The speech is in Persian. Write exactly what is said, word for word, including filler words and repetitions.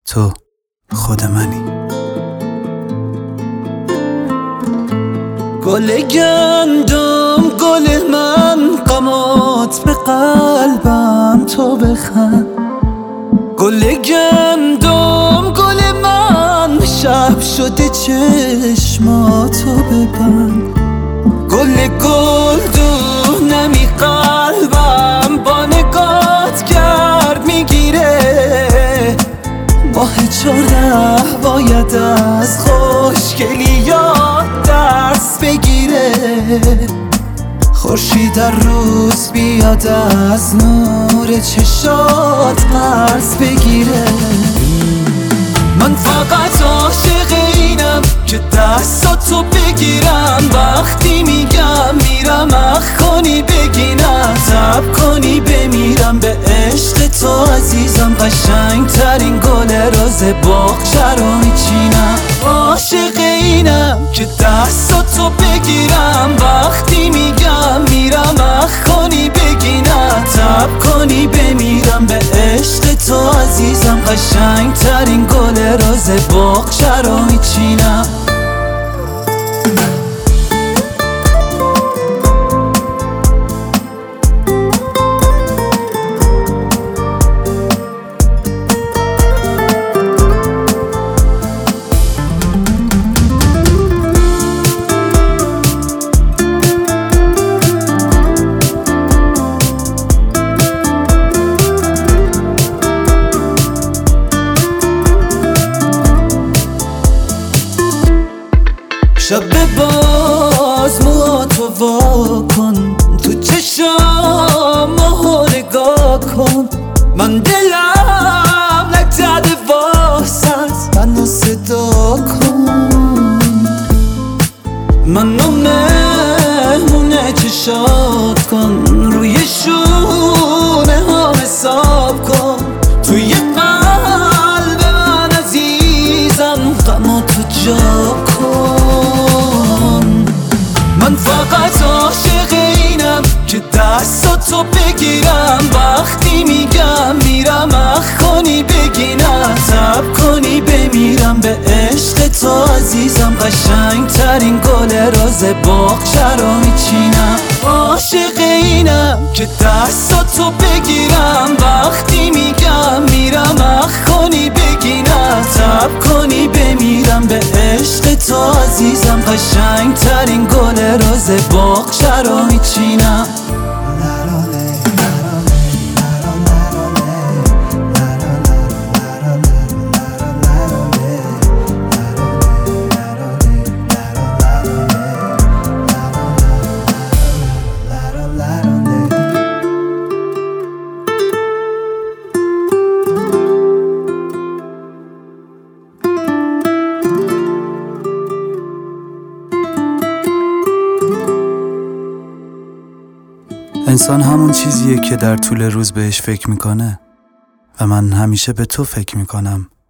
تو خود منی. گل گندم گل من، غمات به قلبم تو بخند. گل گندم گل من، شب شده چشماتو ببند. گل گلدون نمی قلبم، با نگات گرد میگیره. ماه چهارده باید از خوشگلیات درس بگیره. خورشید در روز بیاد از نور چشات قرض بگیره. من فقط عاشق اینم که دستاتو بگیرم. وقتی میگم میرم اخ کنی بگی نه، تب کنی بمیرم به عشق تو عزیزم. قشنگ ترین گل روز باغچه رو میچینم. عاشق اینم که دستاتو بگیرم. وقتی میگم میرم اخ کنی بگی نه، تب کنی بمیرم به عشق تو عزیزم. قشنگ ترین گل روز باغچه رو میچینم. شب باز موهاتو وا کن، تو چشام ماهو نگاه کن. من دلم نگذده واسط، منو صدا کن. منو مهمونه چشات کن، روی شونه ها حساب کن. توی قلب من عزیزم غماتو جا کن. من فقط عاشق اینم که دستاتو بگیرم. وقتی میگم میرم اخ کنی بگی نه، تب کنی بمیرم به عشق تو عزیزم. قشنگ ترین گل روز باغچه رو میچینم. عاشق اینم که دستاتو بگیرم. وقتی میگم میرم اخ کنی بگی نه، تب کنی بمیرم به عشق تو عزیزم. قشنگ ترین گل روز باغچه رو میچینم. انسان همون چیزیه که در طول روز بهش فکر میکنه و من همیشه به تو فکر میکنم.